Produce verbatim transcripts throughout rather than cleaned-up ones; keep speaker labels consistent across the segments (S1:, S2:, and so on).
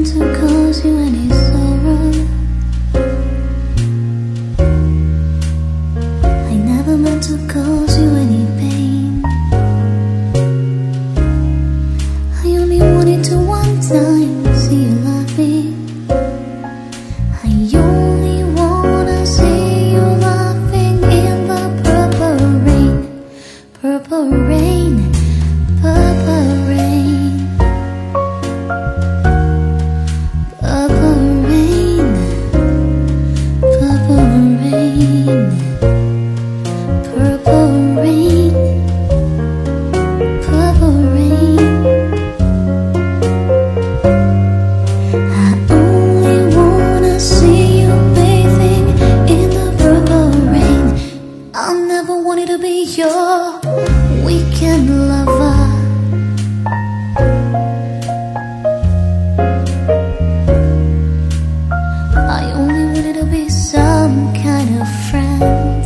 S1: meant to cause you any sorrow. I never meant to cause you any pain. I only wanted to one time see you laughing. I only wanna see you laughing in the purple rain, purple rain, purple rain, purple rain, purple rain, purple rain, purple rain. I only wanna see you bathing in the purple rain. I'll never wanted to be your weekend lover. I only wanted to be some kind of friend.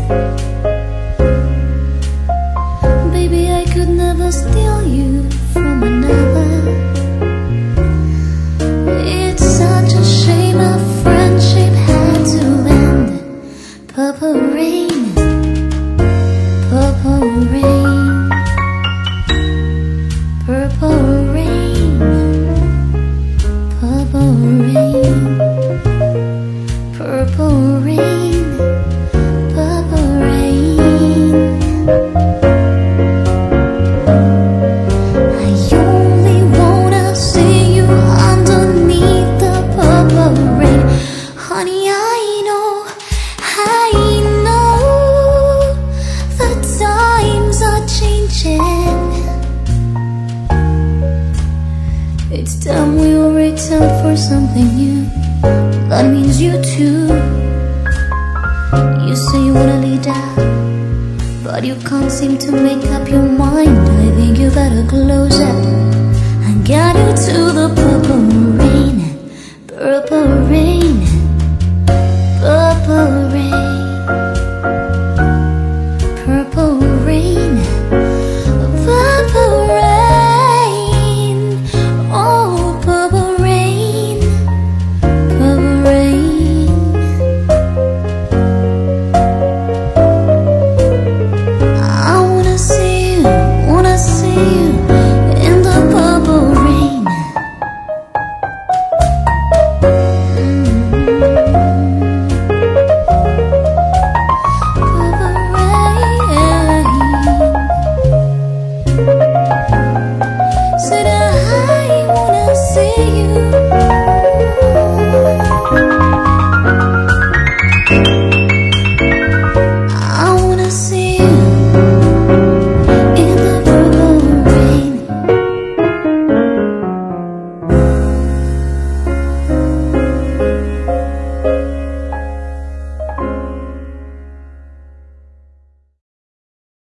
S1: Baby, I could never steal you from another. It's such a shame our friendship had to end. Purple rain, purple rain, purple rain, purple rain, purple rain, purple rain. I only wanna see you underneath the purple rain. Honey, I know, I know the times are changing. It's time we all return for something new. That means you too. You say you wanna lead out, but you can't seem to make up your mind. I think you better close up and get you to the purple rain, purple rain, purple rain, purple rain, purple rain, oh purple rain, purple rain. I wanna see you, wanna see you in the purple rain. Said I wanna see you